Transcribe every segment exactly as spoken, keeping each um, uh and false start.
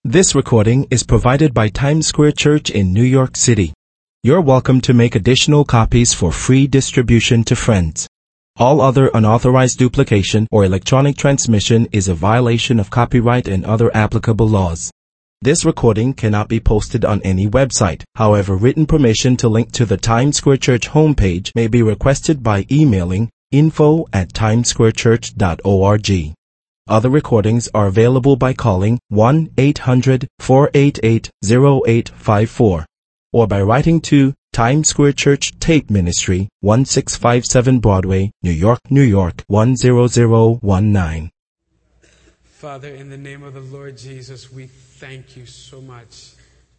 This recording is provided by Times Square Church in New York City. You're welcome to make additional copies for free distribution to friends. All other unauthorized duplication or electronic transmission is a violation of copyright and other applicable laws. This recording cannot be posted on any website. However, written permission to link to the Times Square Church homepage may be requested by emailing info at timessquarechurch dot org. Other recordings are available by calling one eight hundred four eight eight zero eight five four or by writing to Times Square Church Tape Ministry, one six five seven Broadway, New York, New York, one zero zero one nine. Father, in the name of the Lord Jesus, we thank you so much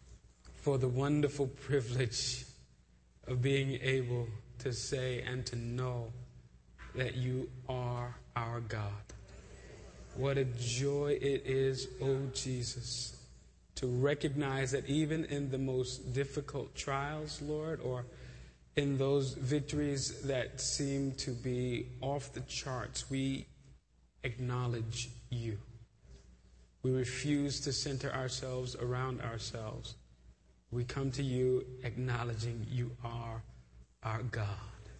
for the wonderful privilege of being able to say and to know that you are our God. What a joy it is, oh Jesus, to recognize that even in the most difficult trials, Lord, or in those victories that seem to be off the charts, we acknowledge you. We refuse to center ourselves around ourselves. We come to you acknowledging you are our God.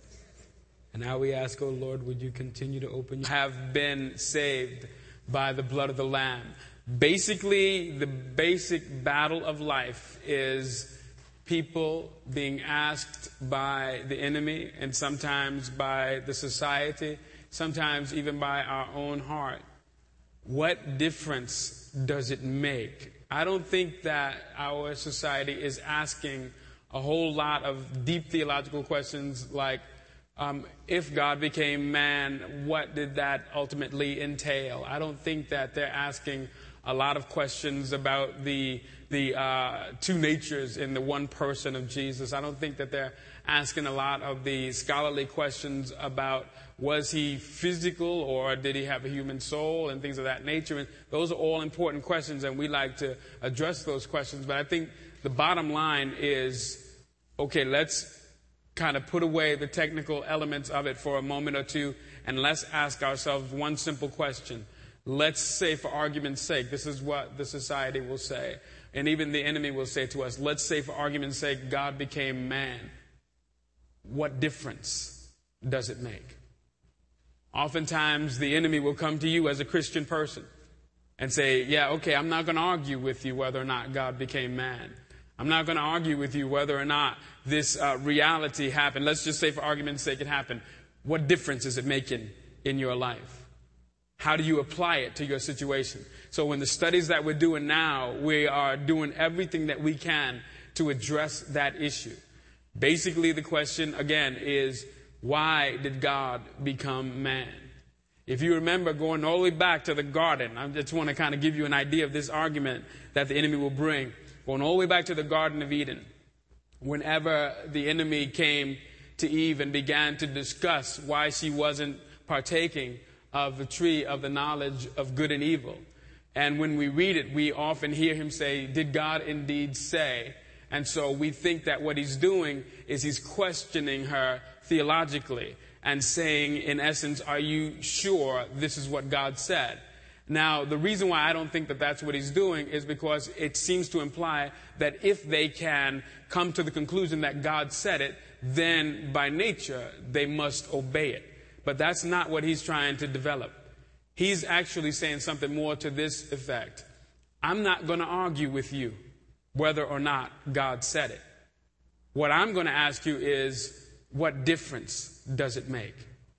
And now we ask, oh Lord, would you continue to open your... have been saved by the blood of the Lamb. Basically, the basic battle of life is people being asked by the enemy and sometimes by the society, sometimes even by our own heart, what difference does it make? I don't think that our society is asking a whole lot of deep theological questions like, Um, if God became man, what did that ultimately entail? I don't think that they're asking a lot of questions about the the uh, two natures in the one person of Jesus. I don't think that they're asking a lot of the scholarly questions about was he physical or did he have a human soul and things of that nature. And those are all important questions, and we like to address those questions. But I think the bottom line is, okay, let's kind of put away the technical elements of it for a moment or two, and let's ask ourselves one simple question. Let's say, for argument's sake, this is what the society will say, and even the enemy will say to us, let's say, for argument's sake, God became man. What difference does it make? Oftentimes, the enemy will come to you as a Christian person and say, yeah, okay, I'm not going to argue with you whether or not God became man. I'm not going to argue with you whether or not this uh, reality happened. Let's just say, for argument's sake, it happened. What difference is it making in your life? How do you apply it to your situation? So in the studies that we're doing now, we are doing everything that we can to address that issue. Basically, the question, again, is why did God become man? If you remember going all the way back to the garden, I just want to kind of give you an idea of this argument that the enemy will bring. Going all the way back to the Garden of Eden, whenever the enemy came to Eve and began to discuss why she wasn't partaking of the tree of the knowledge of good and evil. And when we read it, we often hear him say, did God indeed say? And so we think that what he's doing is he's questioning her theologically and saying, in essence, are you sure this is what God said? Now, the reason why I don't think that that's what he's doing is because it seems to imply that if they can come to the conclusion that God said it, then by nature they must obey it. But that's not what he's trying to develop. He's actually saying something more to this effect. I'm not going to argue with you whether or not God said it. What I'm going to ask you is, what difference does it make?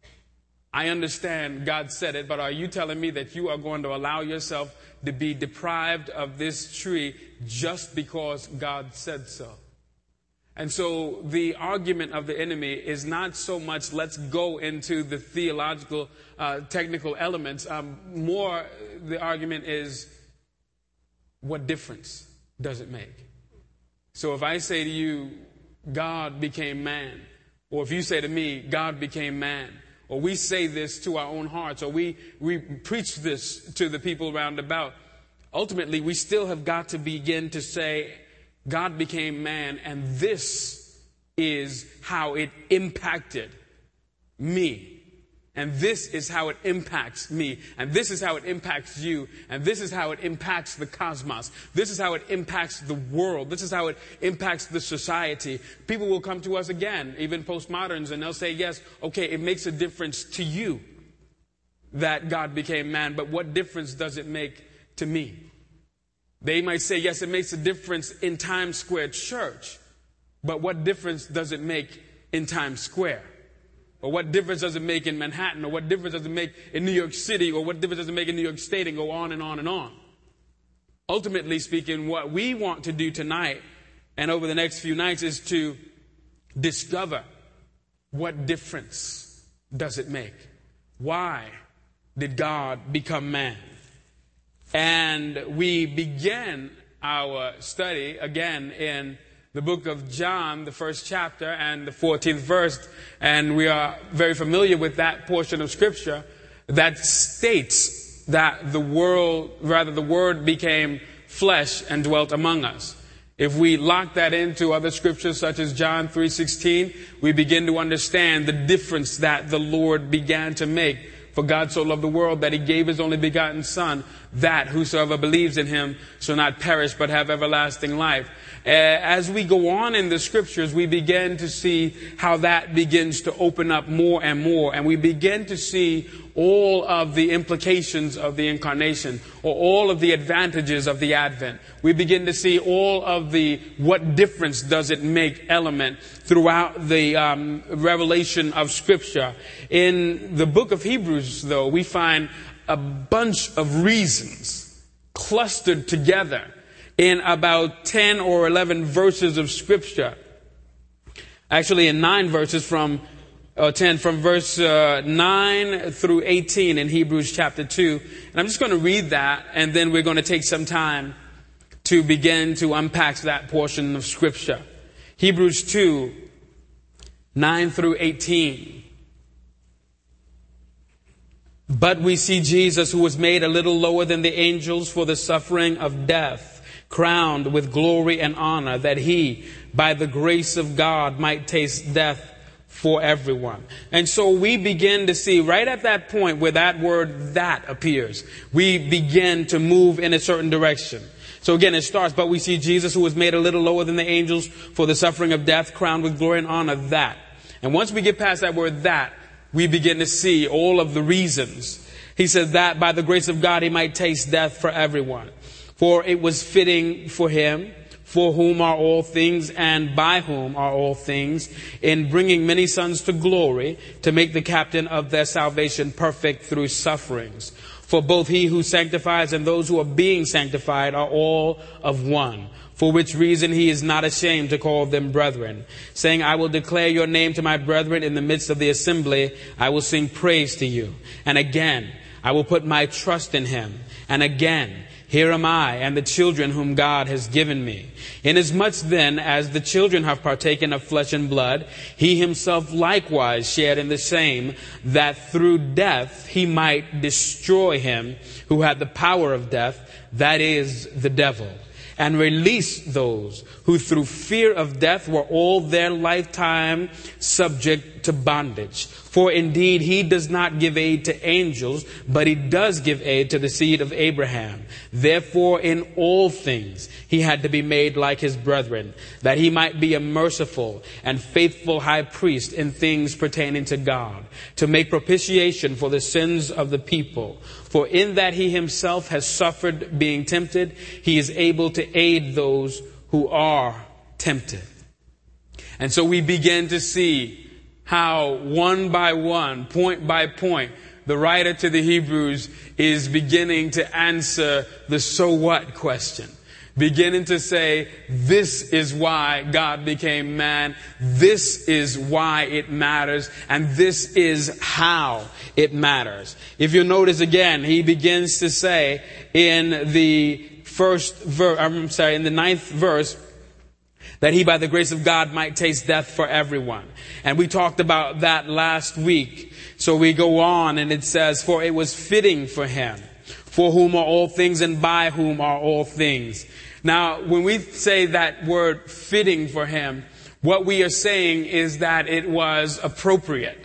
I understand God said it, but are you telling me that you are going to allow yourself to be deprived of this tree just because God said so? And so the argument of the enemy is not so much let's go into the theological, uh, technical elements. Um, more, the argument is what difference does it make? So if I say to you, God became man, or if you say to me, God became man, or we say this to our own hearts, or we, we preach this to the people round about, ultimately we still have got to begin to say, God became man, and this is how it impacted me. And this is how it impacts me. And this is how it impacts you. And this is how it impacts the cosmos. This is how it impacts the world. This is how it impacts the society. People will come to us again, even postmoderns, and they'll say, yes, okay, it makes a difference to you that God became man, but what difference does it make to me? They might say, yes, it makes a difference in Times Square Church, but what difference does it make in Times Square? Or what difference does it make in Manhattan? Or what difference does it make in New York City? Or what difference does it make in New York State? And go on and on and on. Ultimately speaking, what we want to do tonight and over the next few nights is to discover what difference does it make? Why did God become man? And we begin our study again in the book of John, the first chapter and the fourteenth verse. And we are very familiar with that portion of scripture that states that the world, rather the word became flesh and dwelt among us. If we lock that into other scriptures such as John three sixteen, we begin to understand the difference that the Lord began to make. For God so loved the world that he gave his only begotten Son, that whosoever believes in him shall not perish but have everlasting life. Uh, as we go on in the scriptures, we begin to see how that begins to open up more and more. And we begin to see all of the implications of the incarnation, or all of the advantages of the advent. We begin to see all of the what difference does it make element throughout the um, revelation of scripture. In the book of Hebrews, though, we find a bunch of reasons clustered together in about ten or eleven verses of scripture. Actually, in nine verses from uh, ten, from verse uh, nine through eighteen in Hebrews chapter two. And I'm just going to read that, and then we're going to take some time to begin to unpack that portion of scripture. Hebrews two, nine through eighteen. But we see Jesus, who was made a little lower than the angels for the suffering of death, crowned with glory and honor, that he, by the grace of God, might taste death for everyone. And so we begin to see right at that point where that word "that" appears, we begin to move in a certain direction. So again, it starts, but we see Jesus, who was made a little lower than the angels for the suffering of death, crowned with glory and honor, that. And once we get past that word "that," we begin to see all of the reasons. He says that by the grace of God, he might taste death for everyone. For it was fitting for him, for whom are all things and by whom are all things, in bringing many sons to glory, to make the captain of their salvation perfect through sufferings. For both he who sanctifies and those who are being sanctified are all of one. For which reason he is not ashamed to call them brethren, saying, I will declare your name to my brethren in the midst of the assembly. I will sing praise to you. And again, I will put my trust in him. And again, here am I and the children whom God has given me. Inasmuch then as the children have partaken of flesh and blood, he himself likewise shared in the same, that through death he might destroy him who had the power of death, that is, the devil, and release those who through fear of death were all their lifetime subject to bondage. For indeed he does not give aid to angels, but he does give aid to the seed of Abraham. Therefore in all things he had to be made like his brethren, that he might be a merciful and faithful high priest in things pertaining to God, to make propitiation for the sins of the people. For in that he himself has suffered being tempted, he is able to aid those who are tempted. And so we begin to see how one by one, point by point, the writer to the Hebrews is beginning to answer the so what question. Beginning to say, this is why God became man. This is why it matters. And this is how it matters. If you notice again, he begins to say in the first verse, I'm sorry, in the ninth verse, that he by the grace of God might taste death for everyone. And we talked about that last week. So we go on and it says, for it was fitting for him, for whom are all things and by whom are all things. Now, when we say that word fitting for him, what we are saying is that it was appropriate,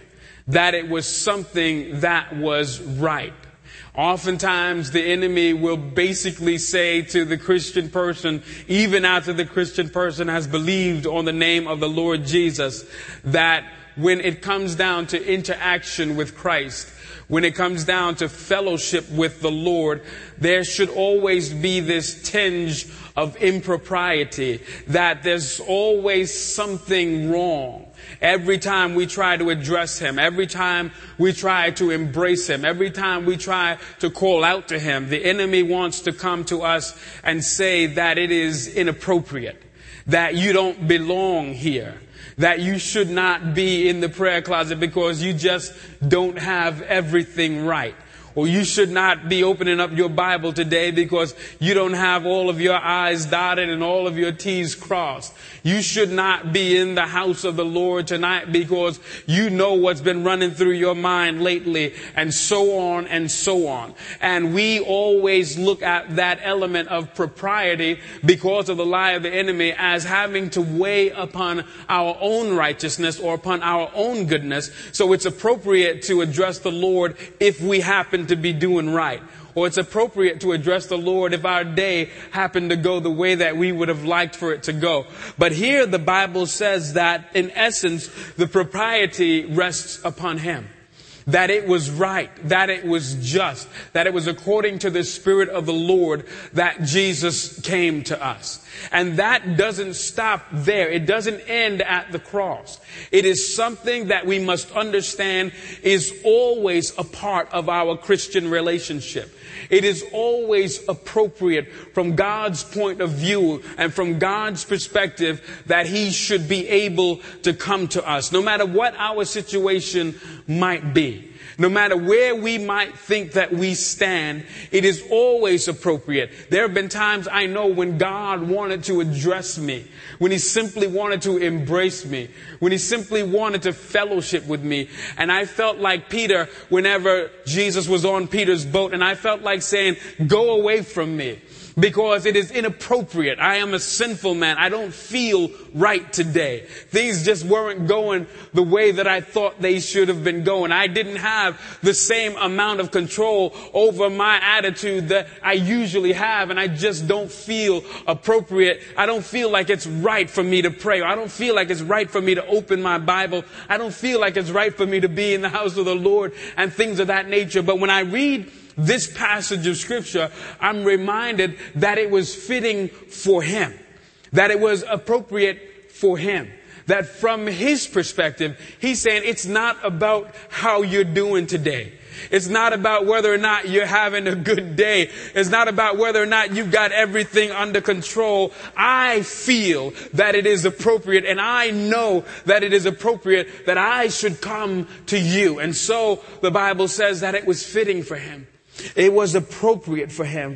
that it was something that was right. Oftentimes the enemy will basically say to the Christian person, even after the Christian person has believed on the name of the Lord Jesus, that when it comes down to interaction with Christ, when it comes down to fellowship with the Lord, there should always be this tinge of impropriety, that there's always something wrong. Every time we try to address him, every time we try to embrace him, every time we try to call out to him, the enemy wants to come to us and say that it is inappropriate, that you don't belong here, that you should not be in the prayer closet because you just don't have everything right. Or you should not be opening up your Bible today because you don't have all of your I's dotted and all of your T's crossed. You should not be in the house of the Lord tonight because you know what's been running through your mind lately, and so on and so on. And we always look at that element of propriety because of the lie of the enemy as having to weigh upon our own righteousness or upon our own goodness. So it's appropriate to address the Lord if we happen to be doing right. Or it's appropriate to address the Lord if our day happened to go the way that we would have liked for it to go. But here the Bible says that in essence, the propriety rests upon him. That it was right, that it was just, that it was according to the Spirit of the Lord that Jesus came to us. And that doesn't stop there. It doesn't end at the cross. It is something that we must understand is always a part of our Christian relationship. It is always appropriate from God's point of view and from God's perspective that he should be able to come to us, no matter what our situation might be. No matter where we might think that we stand, it is always appropriate. There have been times I know when God wanted to address me, when he simply wanted to embrace me, when he simply wanted to fellowship with me. And I felt like Peter whenever Jesus was on Peter's boat, and I felt like saying, go away from me. Because it is inappropriate. I am a sinful man. I don't feel right today. Things just weren't going the way that I thought they should have been going. I didn't have the same amount of control over my attitude that I usually have, and I just don't feel appropriate. I don't feel like it's right for me to pray. I don't feel like it's right for me to open my Bible. I don't feel like it's right for me to be in the house of the Lord and things of that nature. But when I read this passage of scripture, I'm reminded that it was fitting for him, that it was appropriate for him, that from his perspective, he's saying it's not about how you're doing today. It's not about whether or not you're having a good day. It's not about whether or not you've got everything under control. I feel that it is appropriate, and I know that it is appropriate that I should come to you. And so the Bible says that it was fitting for him. It was appropriate for him,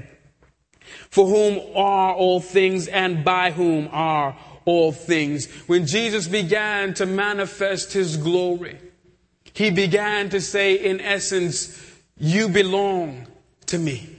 for whom are all things and by whom are all things. When Jesus began to manifest his glory, he began to say, in essence, you belong to me.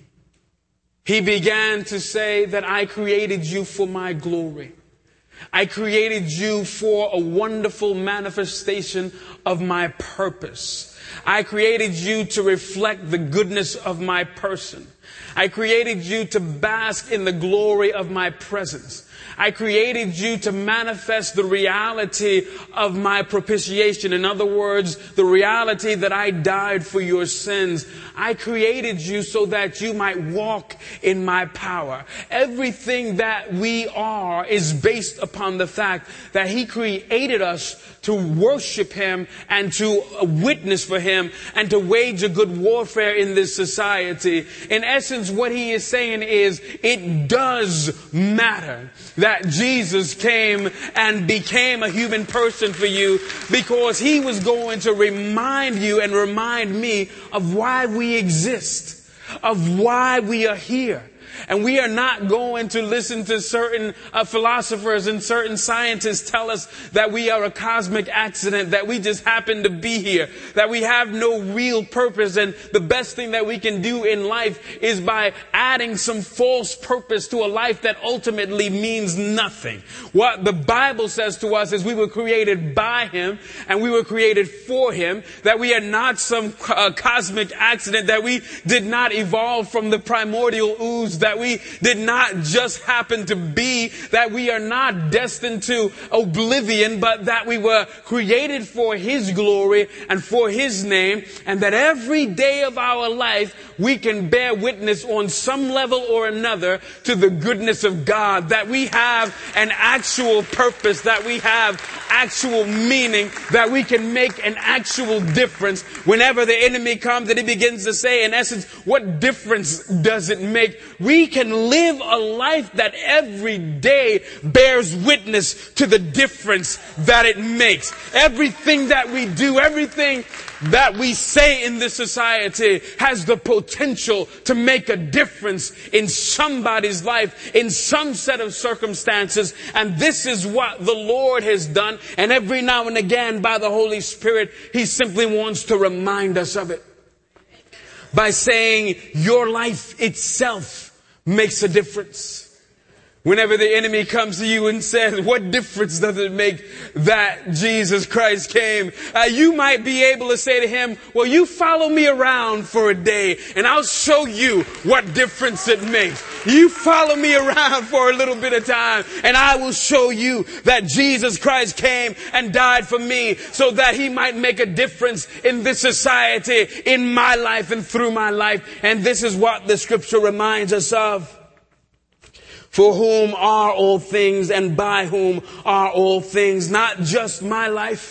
He began to say that I created you for my glory. I created you for a wonderful manifestation of my purpose. I created you to reflect the goodness of my person. I created you to bask in the glory of my presence. I created you to manifest the reality of my propitiation. In other words, the reality that I died for your sins. I created you so that you might walk in my power. Everything that we are is based upon the fact that he created us to worship him and to witness for him and to wage a good warfare in this society. In essence, what he is saying is it does matter that Jesus came and became a human person for you, because he was going to remind you and remind me of why we exist, of why we are here. And we are not going to listen to certain uh, philosophers and certain scientists tell us that we are a cosmic accident, that we just happen to be here, that we have no real purpose. And the best thing that we can do in life is by adding some false purpose to a life that ultimately means nothing. What the Bible says to us is we were created by Him and we were created for Him, that we are not some uh, cosmic accident, that we did not evolve from the primordial ooze, that we did not just happen to be, that we are not destined to oblivion, but that we were created for His glory and for His name, and that every day of our life we can bear witness on some level or another to the goodness of God, that we have an actual purpose, that we have actual meaning, that we can make an actual difference. Whenever the enemy comes and he begins to say, in essence, what difference does it make? We can live a life that every day bears witness to the difference that it makes. Everything that we do, everything that we say in this society has the potential to make a difference in somebody's life, in some set of circumstances. And this is what the Lord has done. And every now and again, by the Holy Spirit, He simply wants to remind us of it by saying, your life itself makes a difference. Whenever the enemy comes to you and says, what difference does it make that Jesus Christ came? Uh, you might be able to say to him, well, you follow me around for a day and I'll show you what difference it makes. You follow me around for a little bit of time and I will show you that Jesus Christ came and died for me so that He might make a difference in this society, in my life and through my life. And this is what the scripture reminds us of. For whom are all things and by whom are all things, not just my life.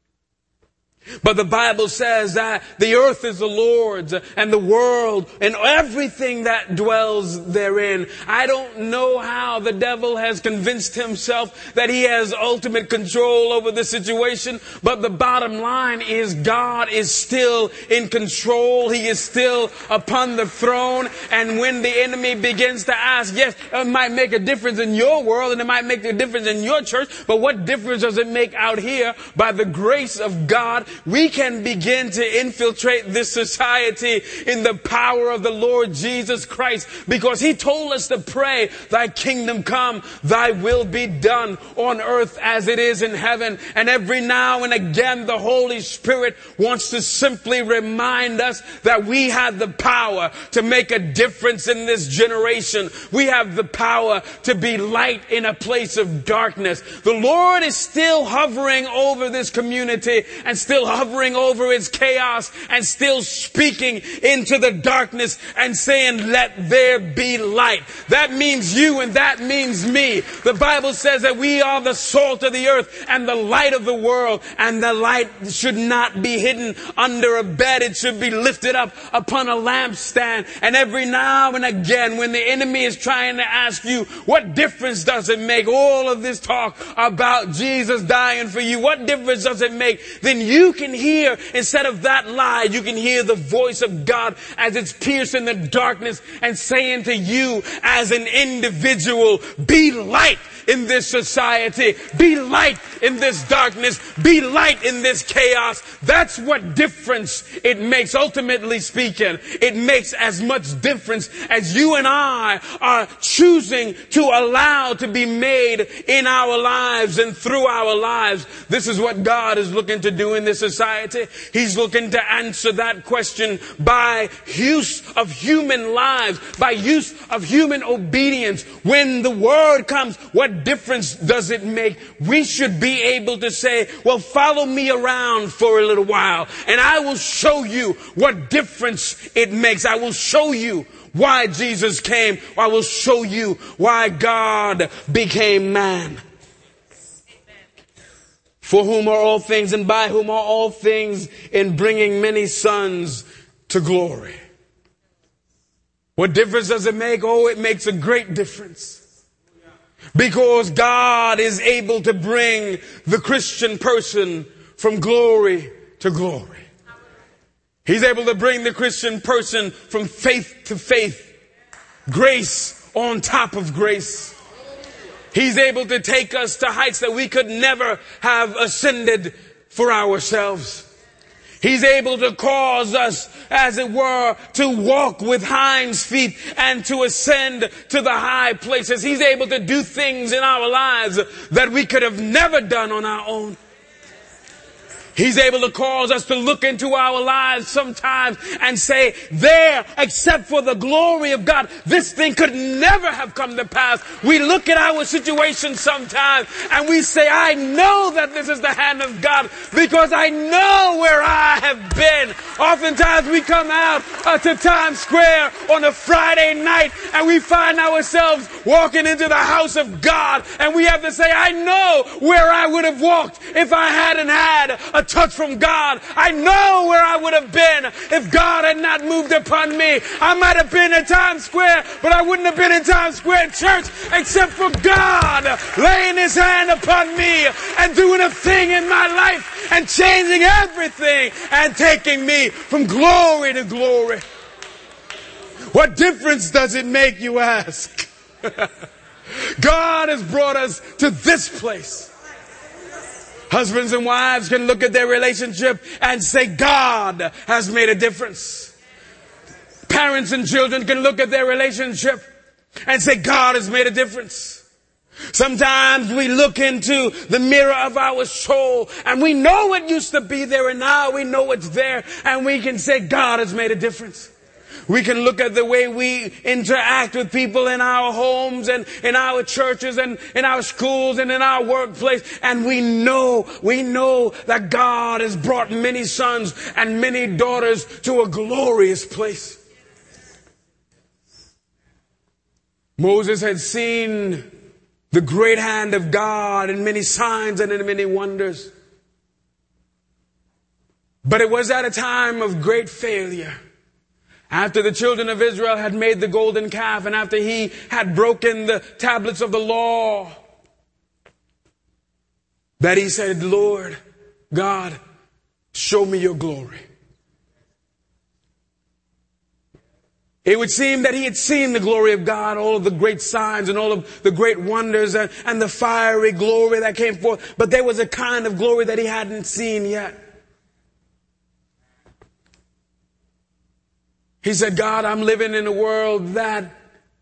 But the Bible says that the earth is the Lord's and the world and everything that dwells therein. I don't know how the devil has convinced himself that he has ultimate control over the situation, but the bottom line is God is still in control. He is still upon the throne. And when the enemy begins to ask, yes, it might make a difference in your world and it might make a difference in your church, but what difference does it make out here? By the grace of God, we can begin to infiltrate this society in the power of the Lord Jesus Christ, because He told us to pray, thy kingdom come, thy will be done on earth as it is in heaven. And every now and again, the Holy Spirit wants to simply remind us that we have the power to make a difference in this generation. We have the power to be light in a place of darkness. The Lord is still hovering over this community and still hovering over its chaos and still speaking into the darkness and saying, let there be light. That means you and that means me. The Bible says that we are the salt of the earth and the light of the world, and the light should not be hidden under a bed. It should be lifted up upon a lampstand. And every now and again, when the enemy is trying to ask you, what difference does it make? All of this talk about Jesus dying for you, what difference does it make? Then you can hear Hear, instead of that lie, you can hear the voice of God as it's piercing the darkness and saying to you as an individual, be light in this society, be light in this darkness, be light in this chaos. That's what difference it makes. Ultimately speaking, it makes as much difference as you and I are choosing to allow to be made in our lives and through our lives. This is what God is looking to do in this society. He's looking to answer that question by use of human lives, by use of human obedience. When the word comes, what difference does it make? We should be able to say, well, follow me around for a little while and I will show you what difference it makes. I will show you why Jesus came. I will show you why God became man. For whom are all things and by whom are all things, in bringing many sons to glory. What difference does it make? Oh, it makes a great difference. Because God is able to bring the Christian person from glory to glory. He's able to bring the Christian person from faith to faith, grace on top of grace. He's able to take us to heights that we could never have ascended for ourselves. He's able to cause us, as it were, to walk with hinds feet and to ascend to the high places. He's able to do things in our lives that we could have never done on our own. He's able to cause us to look into our lives sometimes and say, there, except for the glory of God, this thing could never have come to pass. We look at our situation sometimes and we say, I know that this is the hand of God because I know where I have been. Oftentimes we come out uh, to Times Square on a Friday night and we find ourselves walking into the house of God and we have to say, I know where I would have walked if I hadn't had a touch from God. I know where I would have been if God had not moved upon me. I might have been in Times Square, but I wouldn't have been in Times Square church except for God laying his hand upon me and doing a thing in my life and changing everything and taking me from glory to glory. What difference does it make, you ask? God has brought us to this place. Husbands and wives can look at their relationship and say, God has made a difference. Parents and children can look at their relationship and say, God has made a difference. Sometimes we look into the mirror of our soul and we know it used to be there and now we know it's there and we can say, God has made a difference. We can look at the way we interact with people in our homes and in our churches and in our schools and in our workplace. And we know, we know that God has brought many sons and many daughters to a glorious place. Moses had seen the great hand of God in many signs and in many wonders. But it was at a time of great failure. After the children of Israel had made the golden calf and after he had broken the tablets of the law, that he said, Lord God, show me your glory. It would seem that he had seen the glory of God, all of the great signs and all of the great wonders and, and the fiery glory that came forth. But there was a kind of glory that he hadn't seen yet. He said, God, I'm living in a world that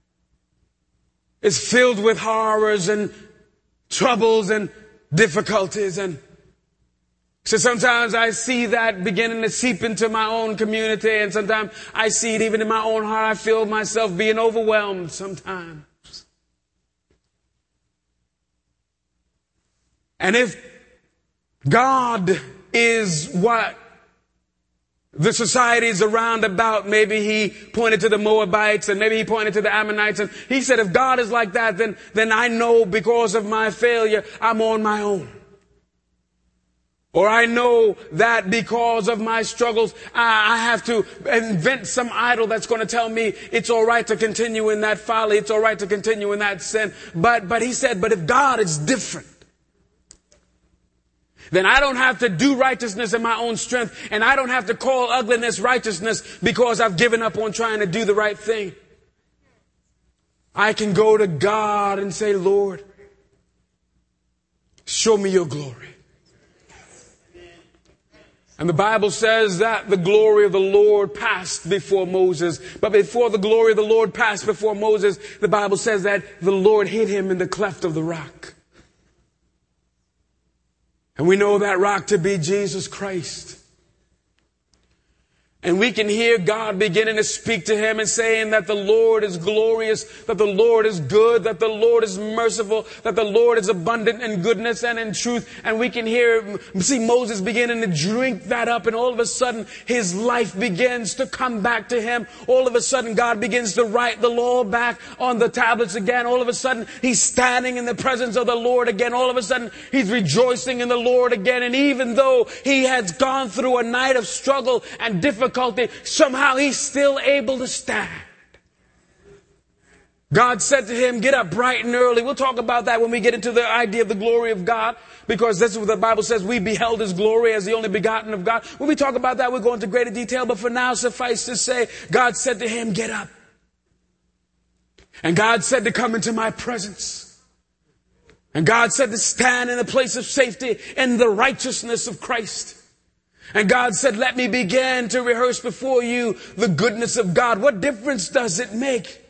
is filled with horrors and troubles and difficulties. And so sometimes I see that beginning to seep into my own community. And sometimes I see it even in my own heart. I feel myself being overwhelmed sometimes. And if God is what the societies around about, maybe he pointed to the Moabites and maybe he pointed to the Ammonites. And he said, if God is like that, then, then I know because of my failure, I'm on my own. Or I know that because of my struggles, I, I have to invent some idol that's going to tell me it's all right to continue in that folly. It's all right to continue in that sin. But, but he said, but if God is different, then I don't have to do righteousness in my own strength. And I don't have to call ugliness righteousness because I've given up on trying to do the right thing. I can go to God and say, Lord, show me your glory. And the Bible says that the glory of the Lord passed before Moses. But before the glory of the Lord passed before Moses, the Bible says that the Lord hid him in the cleft of the rock. And we know that rock to be Jesus Christ. And we can hear God beginning to speak to him and saying that the Lord is glorious, that the Lord is good, that the Lord is merciful, that the Lord is abundant in goodness and in truth. And we can hear, see Moses beginning to drink that up, and all of a sudden his life begins to come back to him. All of a sudden God begins to write the law back on the tablets again. All of a sudden he's standing in the presence of the Lord again. All of a sudden he's rejoicing in the Lord again. And even though he has gone through a night of struggle and difficulty, somehow he's still able to stand. God said to him, get up bright and early. We'll talk about that when we get into the idea of the glory of God, because this is what the Bible says. We beheld his glory as the only begotten of God. When we talk about that, we'll go into greater detail. But for now, suffice to say, God said to him, get up. And God said to come into my presence. And God said to stand in a place of safety in the righteousness of Christ. And God said, let me begin to rehearse before you the goodness of God. What difference does it make?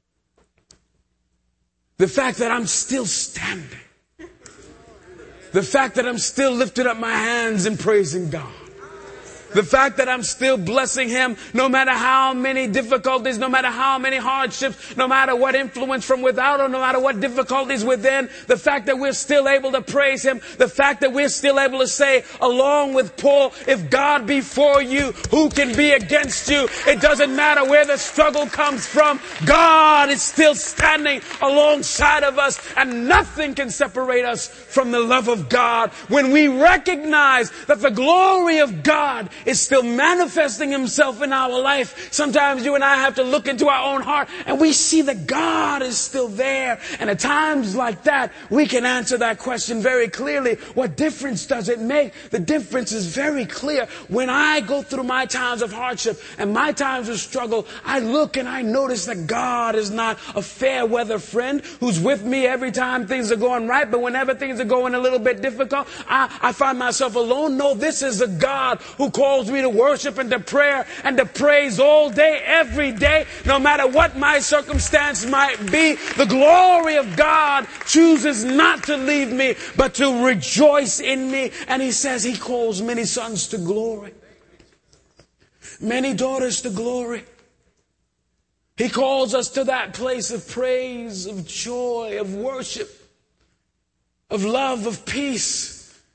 The fact that I'm still standing. The fact that I'm still lifting up my hands and praising God. The fact that I'm still blessing Him no matter how many difficulties, no matter how many hardships, no matter what influence from without or no matter what difficulties within. The fact that we're still able to praise Him. The fact that we're still able to say, along with Paul, if God be for you, who can be against you? It doesn't matter where the struggle comes from. God is still standing alongside of us, and nothing can separate us from the love of God. When we recognize that the glory of God is still manifesting Himself in our life. Sometimes you and I have to look into our own heart and we see that God is still there. And at times like that, we can answer that question very clearly. What difference does it make? The difference is very clear. When I go through my times of hardship and my times of struggle, I look and I notice that God is not a fair weather friend who's with me every time things are going right, but whenever things are going a little bit difficult, I, I find myself alone. No, this is a God who calls calls me to worship and to prayer and to praise all day, every day, no matter what my circumstance might be. The glory of God chooses not to leave me, but to rejoice in me. And He says He calls many sons to glory, many daughters to glory. He calls us to that place of praise, of joy, of worship, of love, of peace.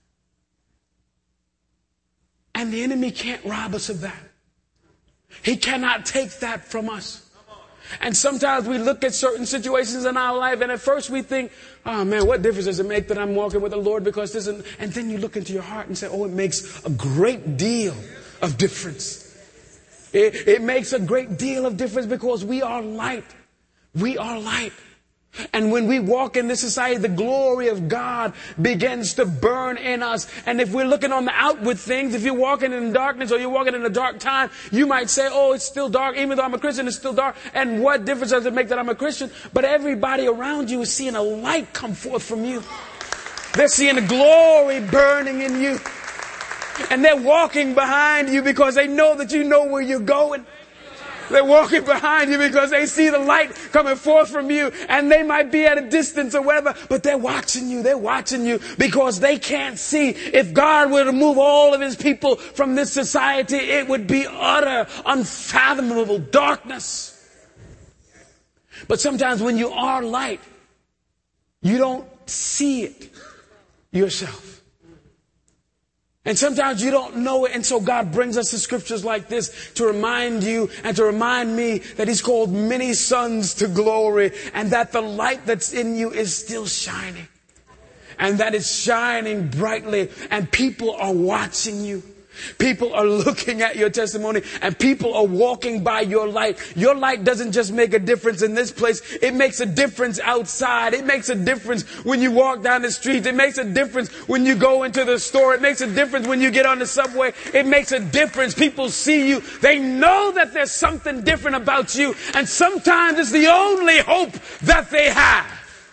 And the enemy can't rob us of that. He cannot take that from us. And sometimes we look at certain situations in our life and at first we think, oh man, what difference does it make that I'm walking with the Lord because this and, and then you look into your heart and say, oh, it makes a great deal of difference. It, it makes a great deal of difference because we are light. We are light. And when we walk in this society, the glory of God begins to burn in us. And if we're looking on the outward things, if you're walking in darkness or you're walking in a dark time, you might say, oh, it's still dark. Even though I'm a Christian, it's still dark. And what difference does it make that I'm a Christian? But everybody around you is seeing a light come forth from you. They're seeing the glory burning in you. And they're walking behind you because they know that you know where you're going. They're walking behind you because they see the light coming forth from you, and they might be at a distance or whatever, but they're watching you. They're watching you because they can't see. If God were to move all of His people from this society, it would be utter, unfathomable darkness. But sometimes when you are light, you don't see it yourself. And sometimes you don't know it, and so God brings us to scriptures like this to remind you and to remind me that He's called many sons to glory, and that the light that's in you is still shining, and that it's shining brightly, and people are watching you. People are looking at your testimony, and people are walking by your light. Your light doesn't just make a difference in this place. It makes a difference outside. It makes a difference when you walk down the street. It makes a difference when you go into the store. It makes a difference when you get on the subway. It makes a difference. People see you. They know that there's something different about you. And sometimes it's the only hope that they have.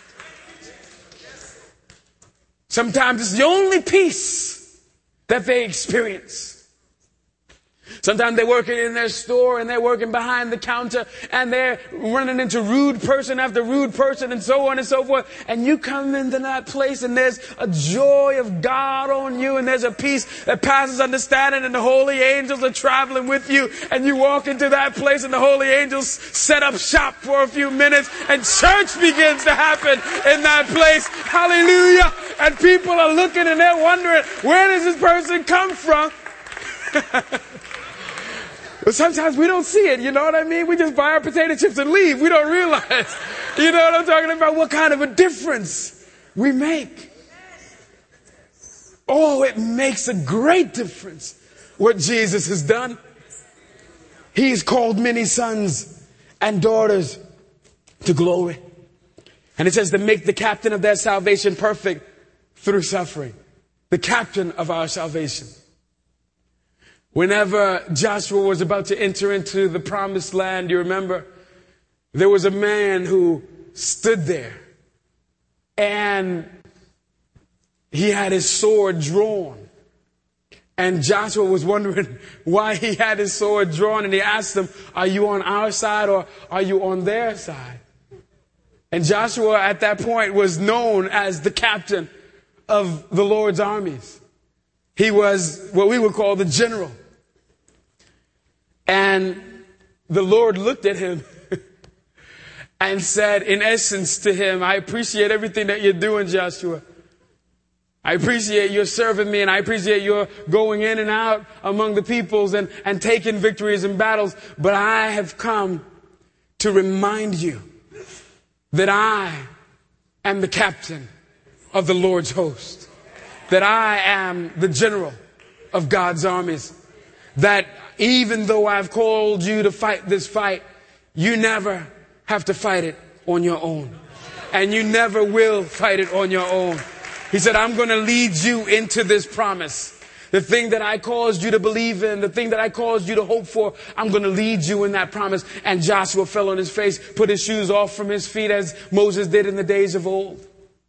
Sometimes it's the only peace that they experience. Sometimes they're working in their store and they're working behind the counter and they're running into rude person after rude person and so on and so forth. And you come into that place and there's a joy of God on you and there's a peace that passes understanding and the holy angels are traveling with you. And you walk into that place and the holy angels set up shop for a few minutes and church begins to happen in that place. Hallelujah. And people are looking and they're wondering, where does this person come from? But sometimes we don't see it, you know what I mean? We just buy our potato chips and leave. We don't realize, you know what I'm talking about? What kind of a difference we make. Oh, it makes a great difference what Jesus has done. He's called many sons and daughters to glory. And it says to make the captain of their salvation perfect through suffering. The captain of our salvation. Whenever Joshua was about to enter into the promised land, you remember, there was a man who stood there, and he had his sword drawn. And Joshua was wondering why he had his sword drawn, and he asked him, are you on our side or are you on their side? And Joshua at that point was known as the captain of the Lord's armies. He was what we would call the general. And the Lord looked at him and said, in essence to him, I appreciate everything that you're doing, Joshua. I appreciate your serving me, and I appreciate your going in and out among the peoples and, and taking victories and battles. But I have come to remind you that I am the captain of the Lord's host. That I am the general of God's armies. That even though I've called you to fight this fight, you never have to fight it on your own. And you never will fight it on your own. He said, I'm going to lead you into this promise. The thing that I caused you to believe in, the thing that I caused you to hope for, I'm going to lead you in that promise. And Joshua fell on his face, put his shoes off from his feet as Moses did in the days of old.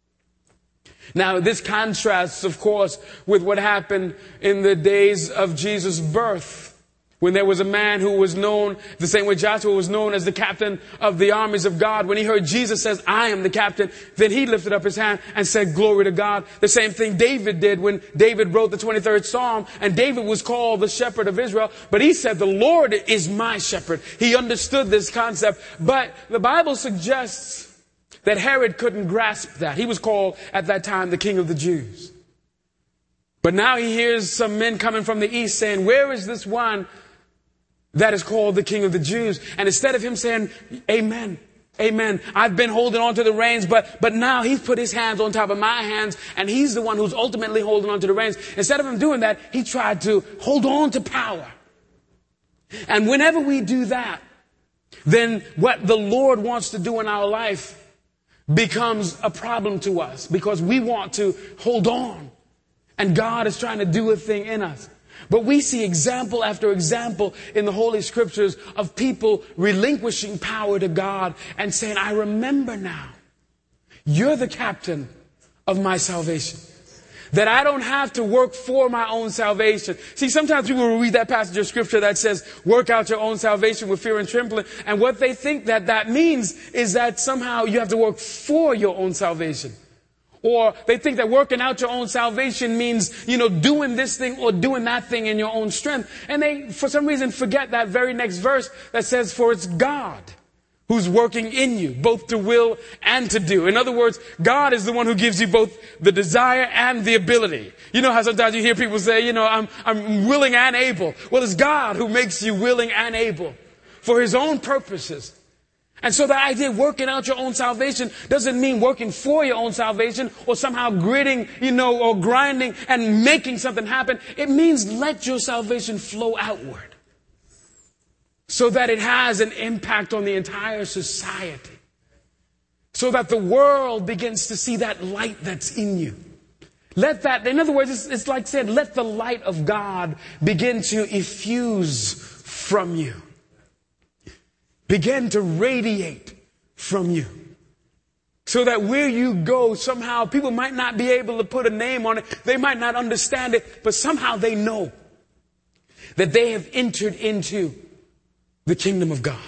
Now, this contrasts, of course, with what happened in the days of Jesus' birth, when there was a man who was known the same way Joshua was known as the captain of the armies of God. When he heard Jesus says, I am the captain, then he lifted up his hand and said, glory to God. The same thing David did when David wrote the twenty-third Psalm, and David was called the shepherd of Israel. But he said, the Lord is my shepherd. He understood this concept. But the Bible suggests that Herod couldn't grasp that. He was called at that time the King of the Jews. But now he hears some men coming from the east saying, where is this one that is called the King of the Jews? And instead of him saying, amen, amen, I've been holding on to the reins, but, but now he's put his hands on top of my hands, and he's the one who's ultimately holding on to the reins. Instead of him doing that, he tried to hold on to power. And whenever we do that, then what the Lord wants to do in our life becomes a problem to us, because we want to hold on, and God is trying to do a thing in us. But we see example after example in the Holy Scriptures of people relinquishing power to God and saying, I remember now, you're the captain of my salvation. That I don't have to work for my own salvation. See, sometimes people will read that passage of Scripture that says, work out your own salvation with fear and trembling. And what they think that that means is that somehow you have to work for your own salvation. Or they think that working out your own salvation means, you know, doing this thing or doing that thing in your own strength. And they, for some reason, forget that very next verse that says, for it's God who's working in you, both to will and to do. In other words, God is the one who gives you both the desire and the ability. You know how sometimes you hear people say, you know, I'm, I'm willing and able. Well, it's God who makes you willing and able for his own purposes. And so the idea of working out your own salvation doesn't mean working for your own salvation or somehow gritting, you know, or grinding and making something happen. It means let your salvation flow outward so that it has an impact on the entire society. So that the world begins to see that light that's in you. Let that, in other words, it's, it's like said, let the light of God begin to effuse from you. Begin to radiate from you. So that where you go, somehow people might not be able to put a name on it. They might not understand it, but somehow they know that they have entered into the kingdom of God.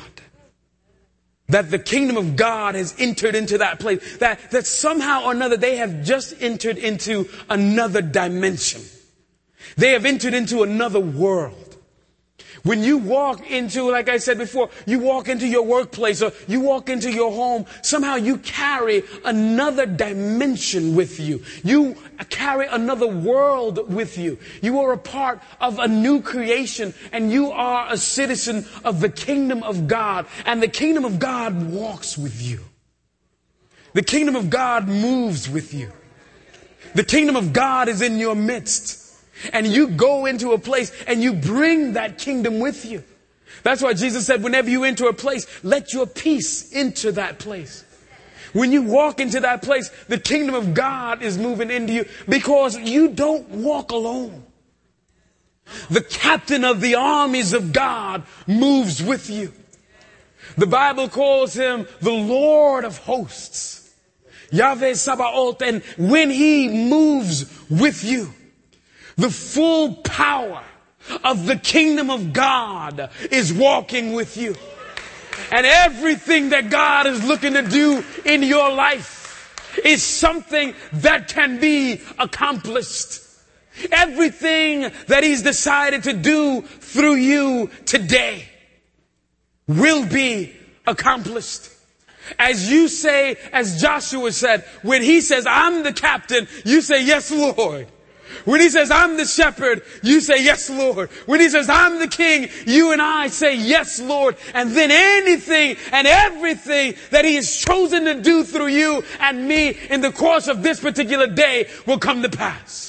That the kingdom of God has entered into that place. That, that somehow or another they have just entered into another dimension. They have entered into another world. When you walk into, like I said before, you walk into your workplace or you walk into your home, somehow you carry another dimension with you. You carry another world with you. You are a part of a new creation, and you are a citizen of the kingdom of God. And the kingdom of God walks with you. The kingdom of God moves with you. The kingdom of God is in your midst. And you go into a place and you bring that kingdom with you. That's why Jesus said, whenever you enter a place, let your peace enter that place. When you walk into that place, the kingdom of God is moving into you, because you don't walk alone. The captain of the armies of God moves with you. The Bible calls him the Lord of hosts. Yahweh Sabaoth. And when he moves with you, the full power of the kingdom of God is walking with you. And everything that God is looking to do in your life is something that can be accomplished. Everything that he's decided to do through you today will be accomplished. As you say, as Joshua said, when he says, I'm the captain, you say, yes, Lord. When he says, I'm the shepherd, you say, yes, Lord. When he says, I'm the king, you and I say, yes, Lord. And then anything and everything that he has chosen to do through you and me in the course of this particular day will come to pass.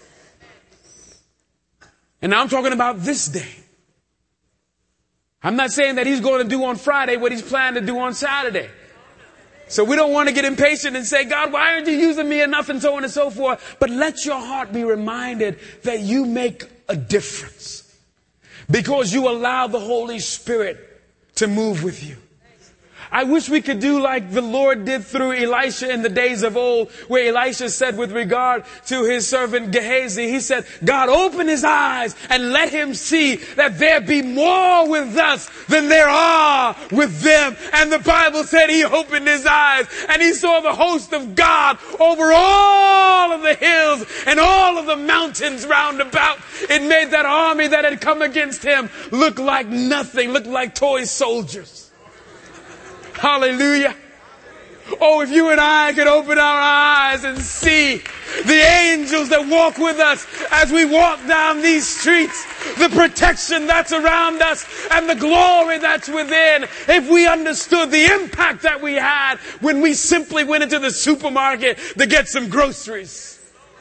And now I'm talking about this day. I'm not saying that he's going to do on Friday what he's planning to do on Saturday. So we don't want to get impatient and say, God, why aren't you using me enough, and so on and so forth. But let your heart be reminded that you make a difference because you allow the Holy Spirit to move with you. I wish we could do like the Lord did through Elisha in the days of old, where Elisha said with regard to his servant Gehazi, he said, God, open his eyes and let him see that there be more with us than there are with them. And the Bible said he opened his eyes and he saw the host of God over all of the hills and all of the mountains round about. It made that army that had come against him look like nothing, look like toy soldiers. Hallelujah. Oh, if you and I could open our eyes and see the angels that walk with us as we walk down these streets, the protection that's around us and the glory that's within. If we understood the impact that we had when we simply went into the supermarket to get some groceries.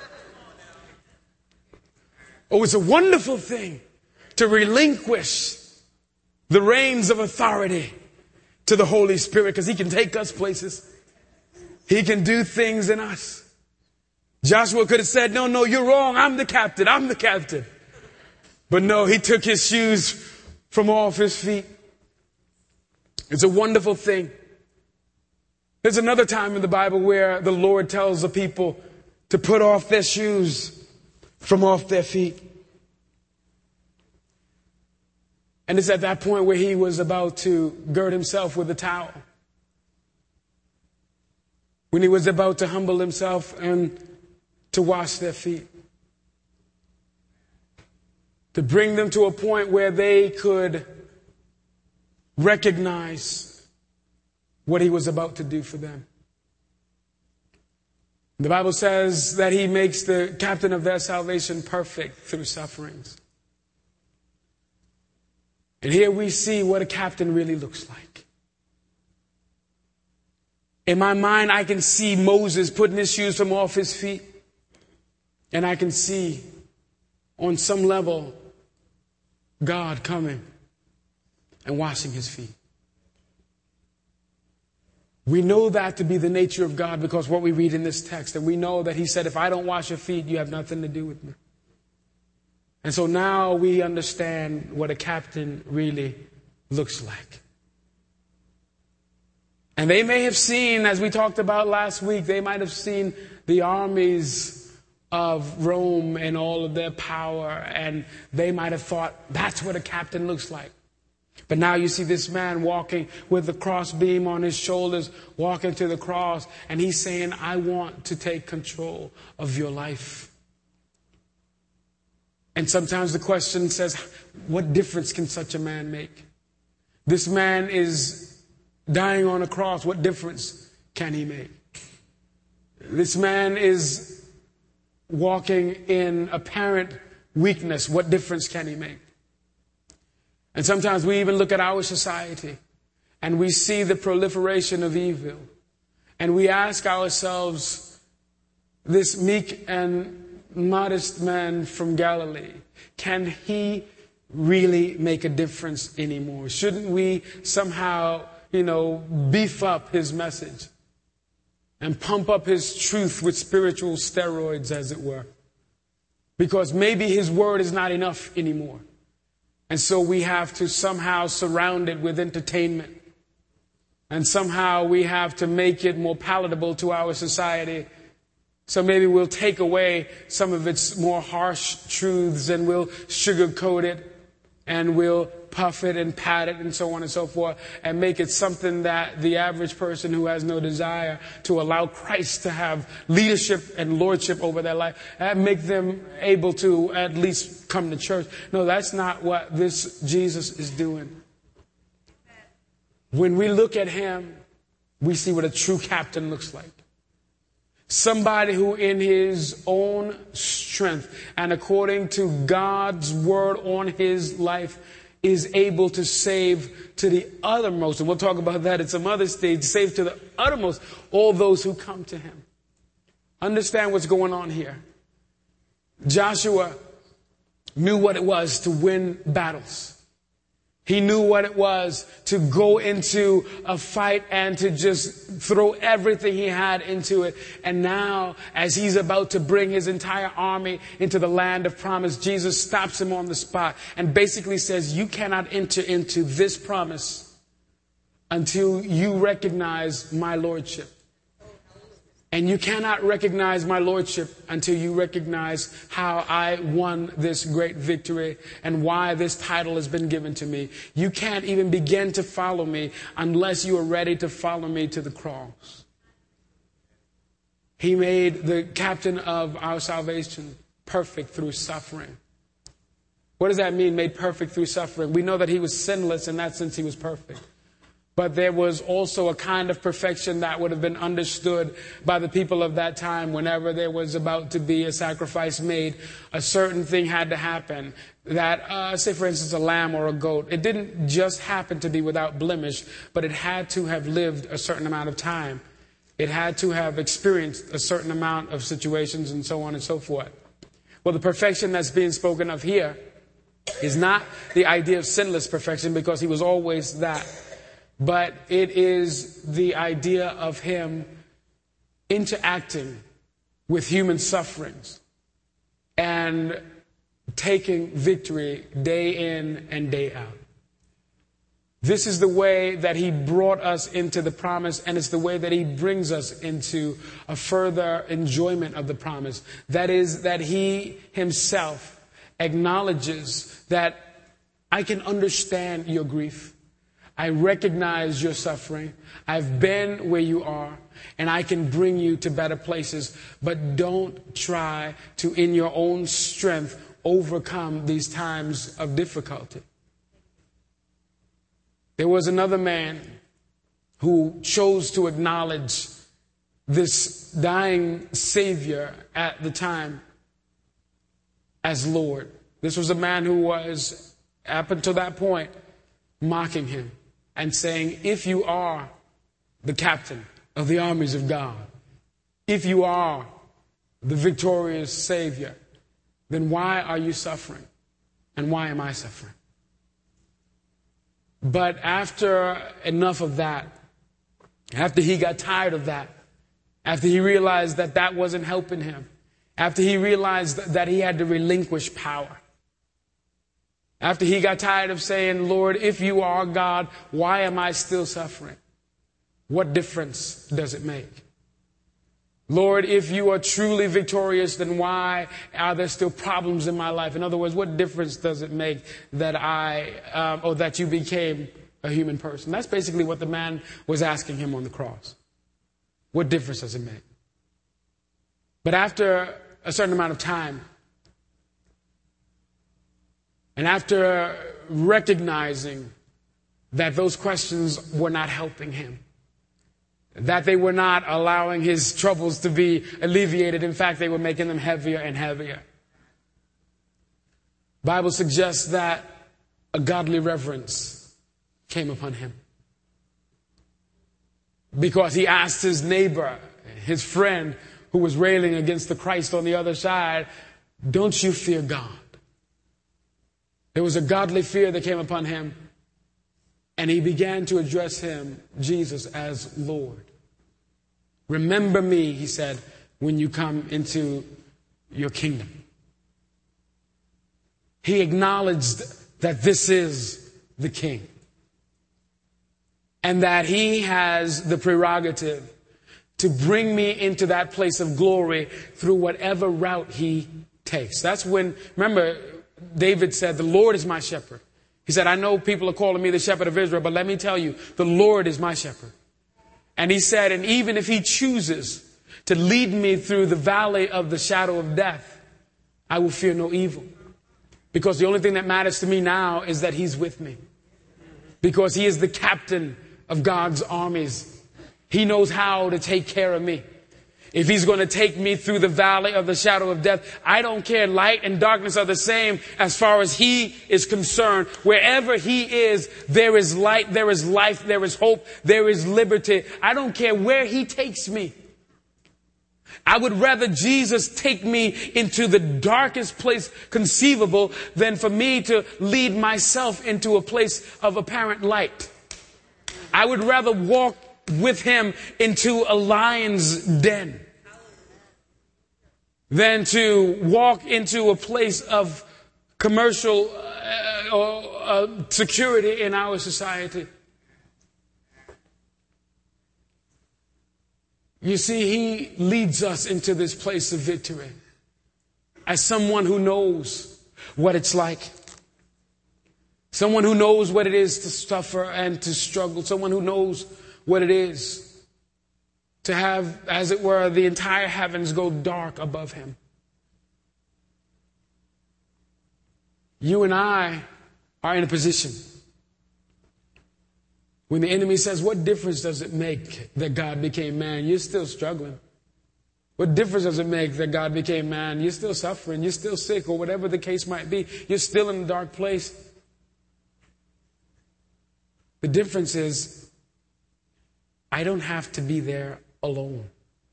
Oh, it's a wonderful thing to relinquish the reins of authority to the Holy Spirit, because he can take us places. He can do things in us. Joshua could have said, no, no, you're wrong. I'm the captain. I'm the captain. But no, he took his shoes from off his feet. It's a wonderful thing. There's another time in the Bible where the Lord tells the people to put off their shoes from off their feet. And it's at that point where he was about to gird himself with a towel. When he was about to humble himself and to wash their feet. To bring them to a point where they could recognize what he was about to do for them. The Bible says that he makes the captain of their salvation perfect through sufferings. And here we see what a captain really looks like. In my mind, I can see Moses putting his shoes from off his feet. And I can see, on some level, God coming and washing his feet. We know that to be the nature of God because what we read in this text. And we know that he said, if I don't wash your feet, you have nothing to do with me. And so now we understand what a captain really looks like. And they may have seen, as we talked about last week, they might have seen the armies of Rome and all of their power, and they might have thought, that's what a captain looks like. But now you see this man walking with the crossbeam on his shoulders, walking to the cross, and he's saying, I want to take control of your life. And sometimes the question says, what difference can such a man make? This man is dying on a cross. What difference can he make? This man is walking in apparent weakness. What difference can he make? And sometimes we even look at our society and we see the proliferation of evil. And we ask ourselves, this meek and modest man from Galilee, can he really make a difference anymore? Shouldn't we somehow, you know, beef up his message and pump up his truth with spiritual steroids, as it were? Because maybe his word is not enough anymore. And so we have to somehow surround it with entertainment And somehow we have to make it more palatable to our society. So maybe we'll take away some of its more harsh truths and we'll sugarcoat it and we'll puff it and pat it and so on and so forth and make it something that the average person who has no desire to allow Christ to have leadership and lordship over their life and make them able to at least come to church. No, that's not what this Jesus is doing. When we look at him, we see what a true captain looks like. Somebody who in his own strength and according to God's word on his life is able to save to the uttermost. And we'll talk about that at some other stage. Save to the uttermost all those who come to him. Understand what's going on here. Joshua knew what it was to win battles. He knew what it was to go into a fight and to just throw everything he had into it. And now, as he's about to bring his entire army into the land of promise, Jesus stops him on the spot and basically says, you cannot enter into this promise until you recognize my lordship. And you cannot recognize my lordship until you recognize how I won this great victory and why this title has been given to me. You can't even begin to follow me unless you are ready to follow me to the cross. He made the captain of our salvation perfect through suffering. What does that mean, made perfect through suffering? We know that he was sinless. In that sense, he was perfect. But there was also a kind of perfection that would have been understood by the people of that time. Whenever there was about to be a sacrifice made, a certain thing had to happen. That, uh, say for instance, a lamb or a goat. It didn't just happen to be without blemish, but it had to have lived a certain amount of time. It had to have experienced a certain amount of situations and so on and so forth. Well, the perfection that's being spoken of here is not the idea of sinless perfection, because he was always that. But it is the idea of him interacting with human sufferings and taking victory day in and day out. This is the way that he brought us into the promise, and it's the way that he brings us into a further enjoyment of the promise. That is, that he himself acknowledges that I can understand your grief. I recognize your suffering. I've been where you are, and I can bring you to better places. But don't try to, in your own strength, overcome these times of difficulty. There was another man who chose to acknowledge this dying Savior at the time as Lord. This was a man who was, up until that point, mocking him and saying, if you are the captain of the armies of God, if you are the victorious Savior, then why are you suffering? And why am I suffering? But after enough of that, after he got tired of that, after he realized that that wasn't helping him, after he realized that he had to relinquish power, after he got tired of saying, Lord, if you are God, why am I still suffering? What difference does it make? Lord, if you are truly victorious, then why are there still problems in my life? In other words, what difference does it make that I, um, or that you became a human person? That's basically what the man was asking him on the cross. What difference does it make? But after a certain amount of time, and after recognizing that those questions were not helping him, that they were not allowing his troubles to be alleviated, in fact, they were making them heavier and heavier, the Bible suggests that a godly reverence came upon him. Because he asked his neighbor, his friend, who was railing against the Christ on the other side, don't you fear God? There was a godly fear that came upon him, and he began to address him, Jesus, as Lord. Remember me, he said, when you come into your kingdom. He acknowledged that this is the King. and that he has the prerogative to bring me into that place of glory through whatever route he takes. That's when, remember, David said, the Lord is my shepherd. He said, I know people are calling me the shepherd of Israel, but let me tell you, the Lord is my shepherd. And he said, and even if he chooses to lead me through the valley of the shadow of death, I will fear no evil. Because the only thing that matters to me now is that he's with me. Because he is the captain of God's armies. He knows how to take care of me. If he's going to take me through the valley of the shadow of death, I don't care. Light and darkness are the same as far as he is concerned. Wherever he is, there is light, there is life, there is hope, there is liberty. I don't care where he takes me. I would rather Jesus take me into the darkest place conceivable than for me to lead myself into a place of apparent light. I would rather walk with him into a lion's den than to walk into a place of commercial uh, or uh, security in our society. You see, he leads us into this place of victory as someone who knows what it's like. Someone who knows what it is to suffer and to struggle. Someone who knows what it is to have, as it were, the entire heavens go dark above him. You and I are in a position when the enemy says, what difference does it make that God became man? You're still struggling. What difference does it make that God became man? You're still suffering. You're still sick, or whatever the case might be. You're still in a dark place. The difference is, I don't have to be there alone.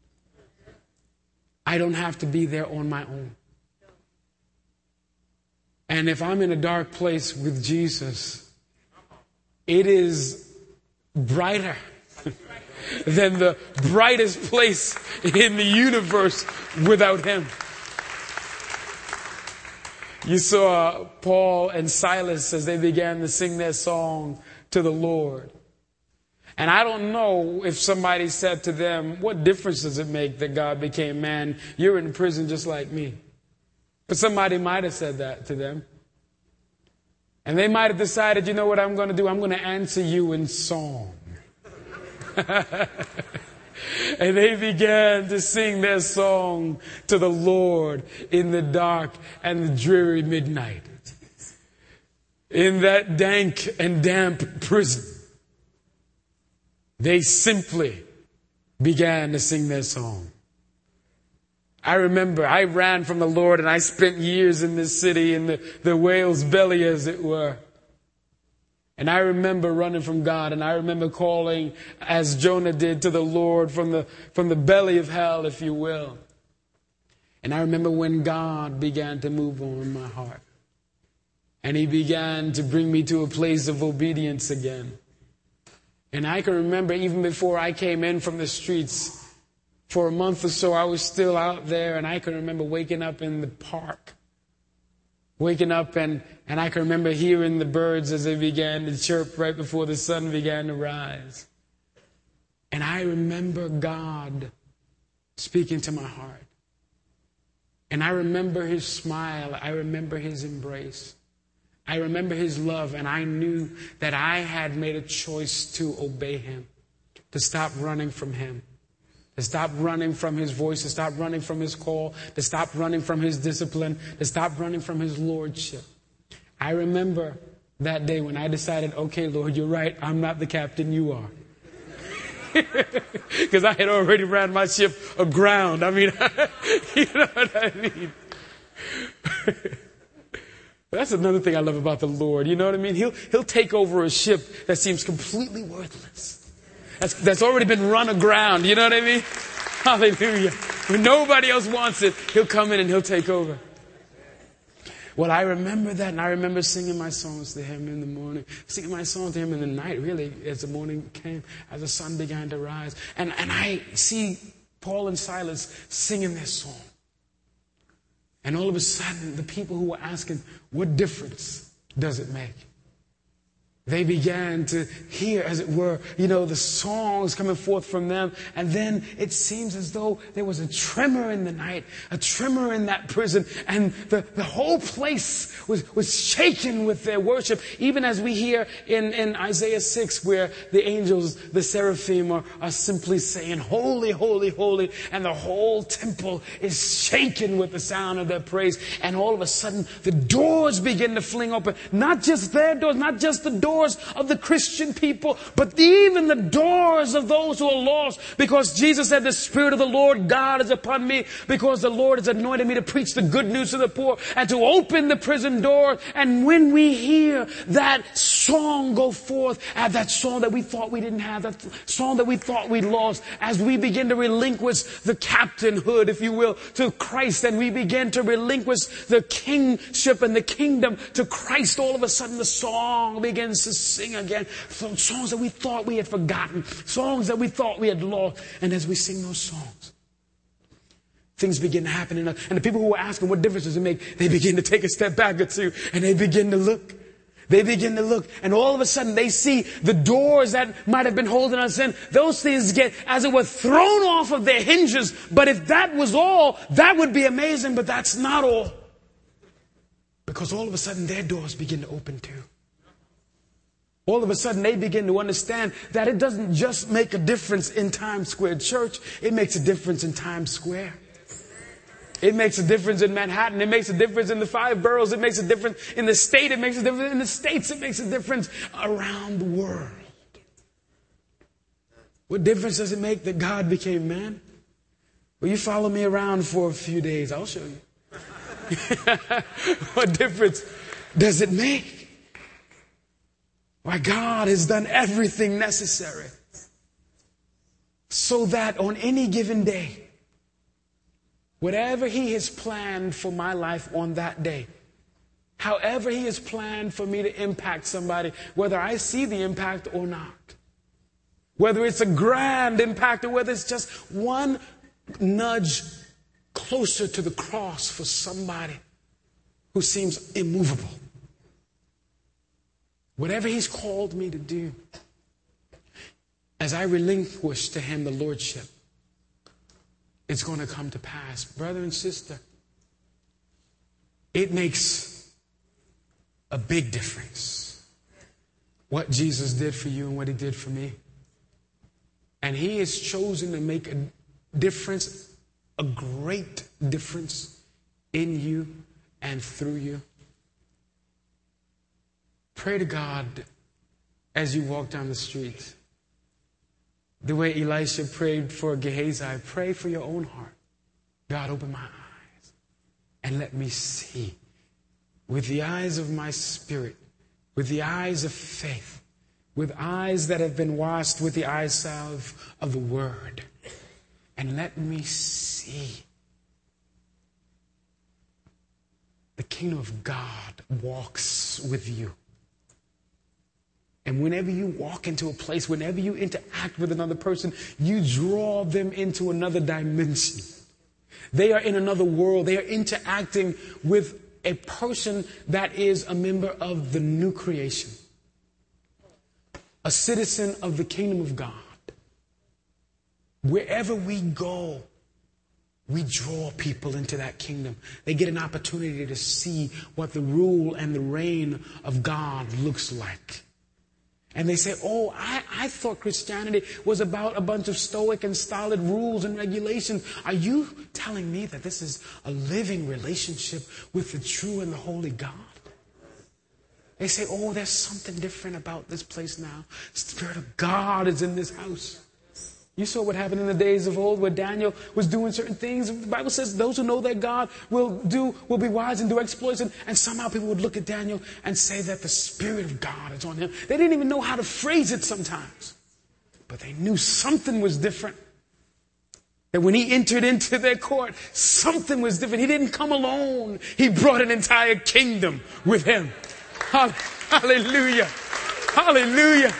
I don't have to be there on my own. And if I'm in a dark place with Jesus, it is brighter than the brightest place in the universe without him. You saw Paul and Silas as they began to sing their song to the Lord. And I don't know if somebody said to them, what difference does it make that God became man? You're in prison just like me. But somebody might have said that to them. And they might have decided, you know what I'm going to do? I'm going to answer you in song. And they began to sing their song to the Lord in the dark and the dreary midnight. In that dank and damp prison, they simply began to sing their song. I remember I ran from the Lord and I spent years in this city in the, the whale's belly, as it were. And I remember running from God, and I remember calling, as Jonah did, to the Lord from the, from the belly of hell, if you will. And I remember when God began to move on my heart. And he began to bring me to a place of obedience again. And I can remember even before I came in from the streets, for a month or so, I was still out there, and I can remember waking up in the park. Waking up, and, and I can remember hearing the birds as they began to chirp right before the sun began to rise. And I remember God speaking to my heart. And I remember his smile. I remember his embrace. I remember his love, and I knew that I had made a choice to obey him, to stop running from him, to stop running from his voice, to stop running from his call, to stop running from his discipline, to stop running from his lordship. I remember that day when I decided, okay, Lord, you're right, I'm not the captain, you are. Because I had already ran my ship aground. I mean, you know what I mean? That's another thing I love about the Lord. You know what I mean? He'll, he'll take over a ship that seems completely worthless. That's, that's already been run aground. You know what I mean? Hallelujah. When nobody else wants it, he'll come in and he'll take over. Well, I remember that, and I remember singing my songs to him in the morning, singing my songs to him in the night, really, as the morning came, as the sun began to rise. And, and I see Paul and Silas singing their song. And all of a sudden, the people who were asking, what difference does it make? They began to hear, as it were, you know, the songs coming forth from them. And then it seems as though there was a tremor in the night, a tremor in that prison. And the, the whole place was, was shaken with their worship. Even as we hear in, in Isaiah six, where the angels, the seraphim, are, are simply saying, holy, holy, holy. And the whole temple is shaken with the sound of their praise. And all of a sudden, the doors begin to fling open. Not just their doors, not just the doors of the Christian people, but even the doors of those who are lost, because Jesus said, the Spirit of the Lord God is upon me, because the Lord has anointed me to preach the good news to the poor and to open the prison door. And when we hear that song go forth, and that song that we thought we didn't have, that song that we thought we lost, as we begin to relinquish the captainhood, if you will, to Christ, and we begin to relinquish the kingship and the kingdom to Christ, all of a sudden the song begins to sing again. Songs that we thought we had forgotten. Songs that we thought we had lost. And as we sing those songs, things begin to happen. And the people who were asking what difference does it make, they begin to take a step back or two. And they begin to look. They begin to look. And all of a sudden they see the doors that might have been holding us in. Those things get, as it were, thrown off of their hinges. But if that was all, that would be amazing. But that's not all. Because all of a sudden their doors begin to open too. All of a sudden, they begin to understand that it doesn't just make a difference in Times Square Church. It makes a difference in Times Square. It makes a difference in Manhattan. It makes a difference in the five boroughs. It makes a difference in the state. It makes a difference in the states. It makes a difference around the world. What difference does it make that God became man? Well, you follow me around for a few days. I'll show you. What difference does it make? Why, God has done everything necessary so that on any given day, whatever He has planned for my life on that day, however He has planned for me to impact somebody, whether I see the impact or not, whether it's a grand impact or whether it's just one nudge closer to the cross for somebody who seems immovable. Whatever He's called me to do, as I relinquish to Him the Lordship, it's going to come to pass. Brother and sister, it makes a big difference what Jesus did for you and what He did for me. And He has chosen to make a difference, a great difference in you and through you. Pray to God as you walk down the street. The way Elisha prayed for Gehazi, pray for your own heart. God, open my eyes and let me see with the eyes of my spirit, with the eyes of faith, with eyes that have been washed with the eye salve of the Word. And let me see the kingdom of God walks with you. And whenever you walk into a place, whenever you interact with another person, you draw them into another dimension. They are in another world. They are interacting with a person that is a member of the new creation, a citizen of the kingdom of God. Wherever we go, we draw people into that kingdom. They get an opportunity to see what the rule and the reign of God looks like. And they say, oh, I, I thought Christianity was about a bunch of stoic and stolid rules and regulations. Are you telling me that this is a living relationship with the true and the holy God? They say, oh, there's something different about this place now. The Spirit of God is in this house. You saw what happened in the days of old where Daniel was doing certain things. The Bible says those who know their God will do, will be wise and do exploits. And, and somehow people would look at Daniel and say that the Spirit of God is on him. They didn't even know how to phrase it sometimes. But they knew something was different. That when he entered into their court, something was different. He didn't come alone. He brought an entire kingdom with him. Hallelujah. Hallelujah.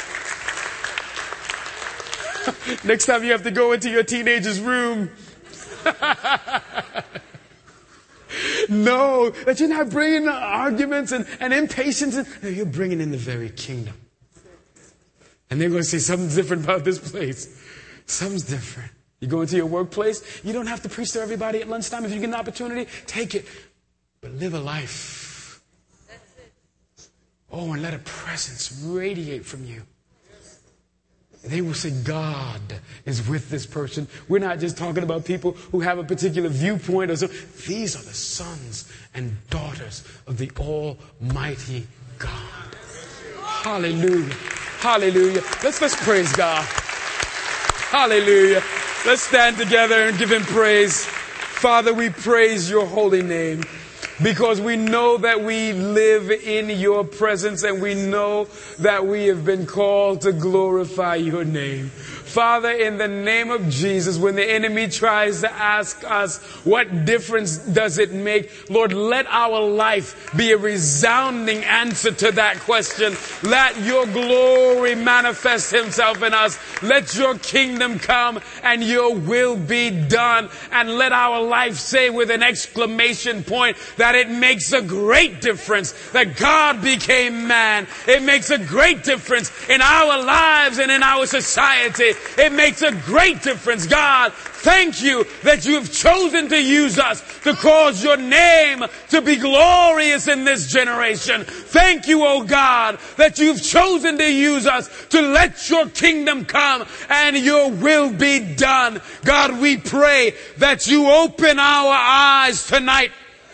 Next time you have to go into your teenager's room, No, that you're not bringing arguments and, and impatience. And, no, you're bringing in the very kingdom. And they're going to say something's different about this place. Something's different. You go into your workplace, you don't have to preach to everybody at lunchtime. If you get an opportunity, take it. But live a life. Oh, and let a presence radiate from you. They will say, God is with this person. We're not just talking about people who have a particular viewpoint or so. These are the sons and daughters of the Almighty God. Hallelujah. Hallelujah. Let's, let's praise God. Hallelujah. Let's stand together and give Him praise. Father, we praise Your holy name because we know that we live in Your presence and we know that we have been called to glorify Your name. Father, in the name of Jesus, when the enemy tries to ask us what difference does it make, Lord, let our life be a resounding answer to that question. Let Your glory manifest Himself in us. Let Your kingdom come and Your will be done. And let our life say with an exclamation point that it makes a great difference that God became man. It makes a great difference in our lives and in our society. It makes a great difference. God, thank You that You have chosen to use us to cause Your name to be glorious in this generation. Thank You, oh God, that You've chosen to use us to let Your kingdom come and Your will be done. God, we pray that You open our eyes tonight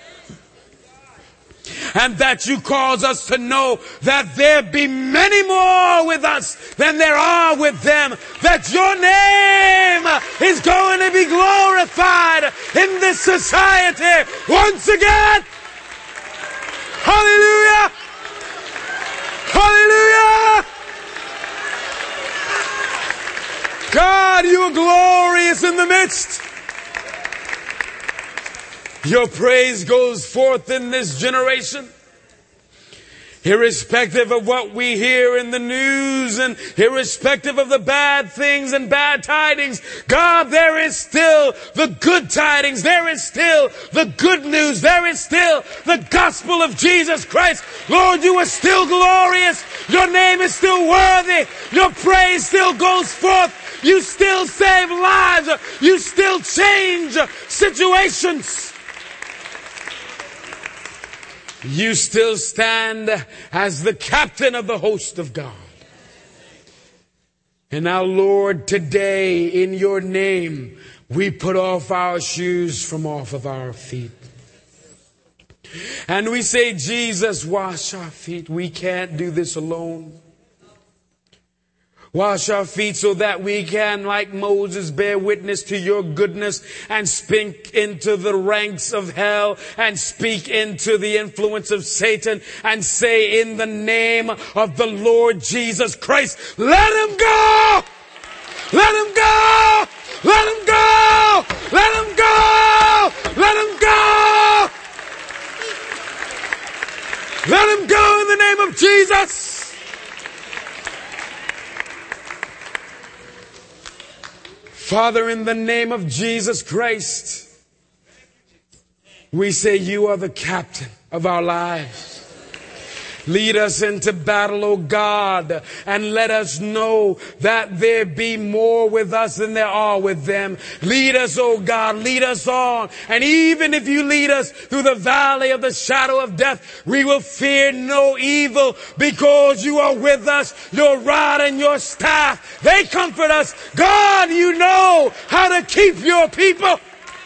and that You cause us to know that there be many more with us than there are with them. That Your name is going to be glorified in this society once again. Hallelujah! Hallelujah! God, You are glorious in the midst. Your praise goes forth in this generation. Irrespective of what we hear in the news and irrespective of the bad things and bad tidings, God, there is still the good tidings. There is still the good news. There is still the gospel of Jesus Christ. Lord, You are still glorious. Your name is still worthy. Your praise still goes forth. You still save lives. You still change situations. You still stand as the captain of the host of God. And now, Lord, today in Your name, we put off our shoes from off of our feet. And we say, Jesus, wash our feet. We can't do this alone. Wash our feet so that we can, like Moses, bear witness to Your goodness and speak into the ranks of hell and speak into the influence of Satan and say, in the name of the Lord Jesus Christ, let him go! Let him go! Let him go! Let him go! Let him go! Let him go in the name of Jesus! Father, in the name of Jesus Christ, we say You are the captain of our lives. Lead us into battle, O God, and let us know that there be more with us than there are with them. Lead us, O God, lead us on. And even if You lead us through the valley of the shadow of death, we will fear no evil because You are with us. Your rod and Your staff, they comfort us. God, You know how to keep Your people.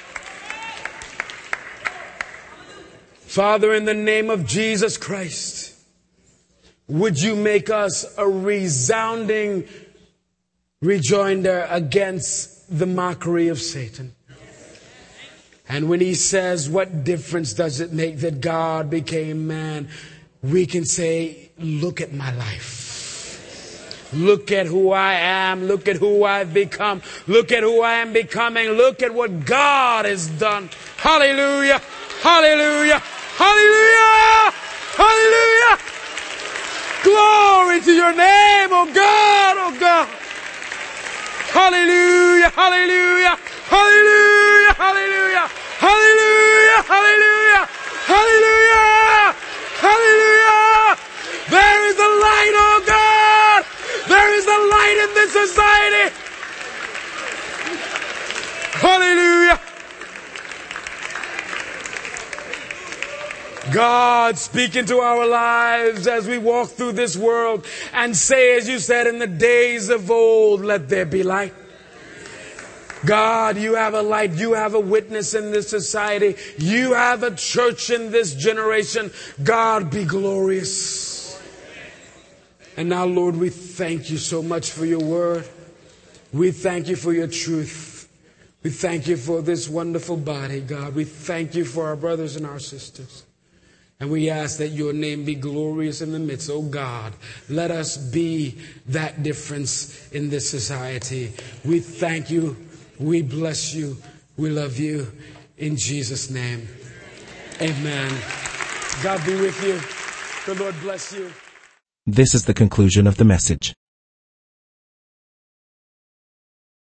Father, in the name of Jesus Christ, would You make us a resounding rejoinder against the mockery of Satan? And when he says, what difference does it make that God became man? We can say, look at my life. Look at who I am. Look at who I've become. Look at who I am becoming. Look at what God has done. Hallelujah. Hallelujah. Hallelujah. Hallelujah. Glory to Your name, oh God, oh God. Hallelujah, hallelujah, hallelujah, hallelujah, hallelujah, hallelujah. God, speak into our lives as we walk through this world and say, as you said in the days of old, let there be light. God, you have a light. You have a witness in this society. You have a church in this generation. God, be glorious. And now, Lord, we thank you so much for your word. We thank you for your truth. We thank you for this wonderful body, God. We thank you for our brothers and our sisters. And we ask that your name be glorious in the midst. Oh God, let us be that difference in this society. We thank you. We bless you. We love you. In Jesus' name. Amen. God be with you. The Lord bless you. This is the conclusion of the message.